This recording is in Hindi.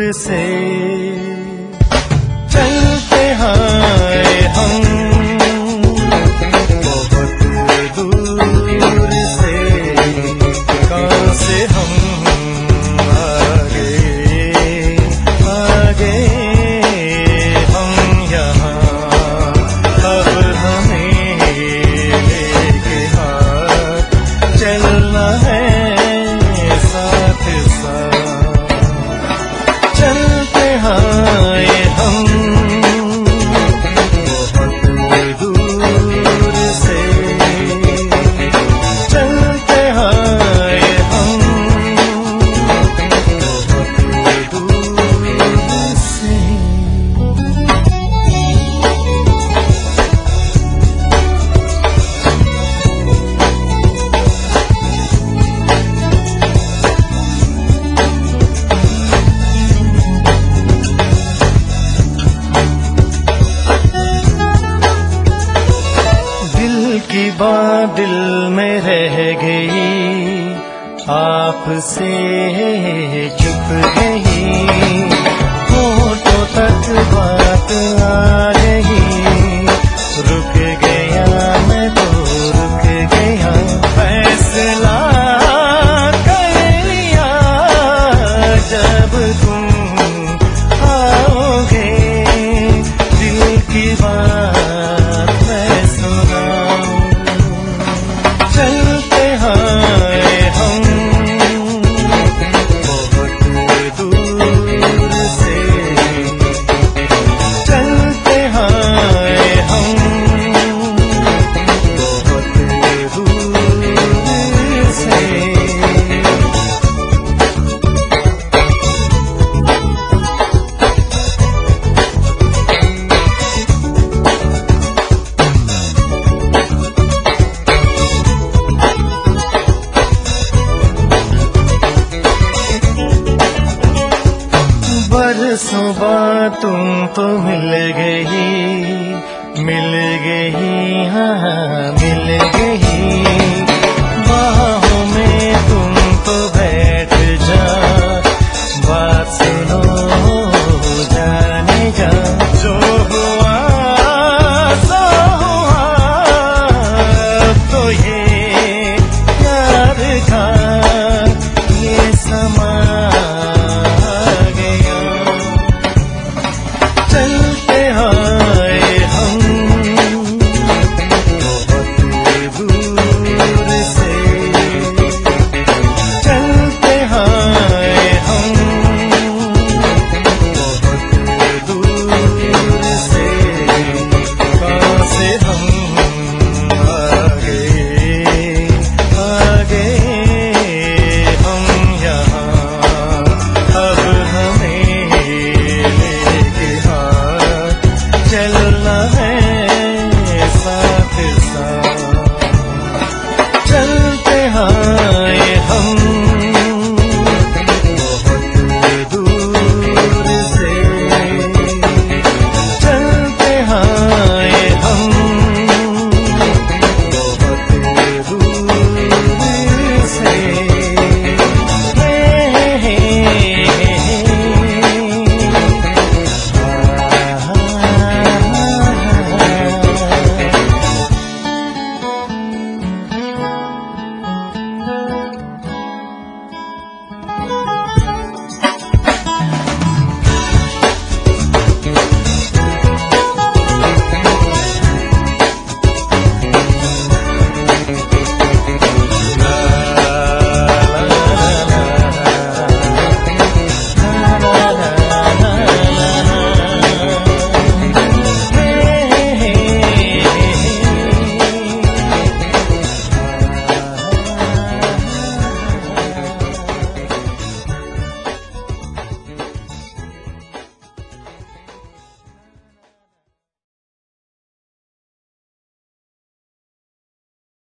से चलते आए हम बहुत दूर से, कहाँ से हम आगे आगे हम यहाँ, अब हमें लेके हाथ चलना है साथ साथ। चलते आए हम बहुत दूर से, चलते आए हम बहुत दूर से। की बात दिल में रह गई, आपसे छुप गई, होठों तक बात आ गई, रुक गया मैं तो रुक गया, फैसला कर लिया जब तुम आओगे, दिल की बात मैं सुनाऊं। चलते आए हम बहुत दूर से, चलते आए हम बहुत दूर से। बरसों बाद तुम तो मिल गई, हाँ मिल गई, बाहों में तुम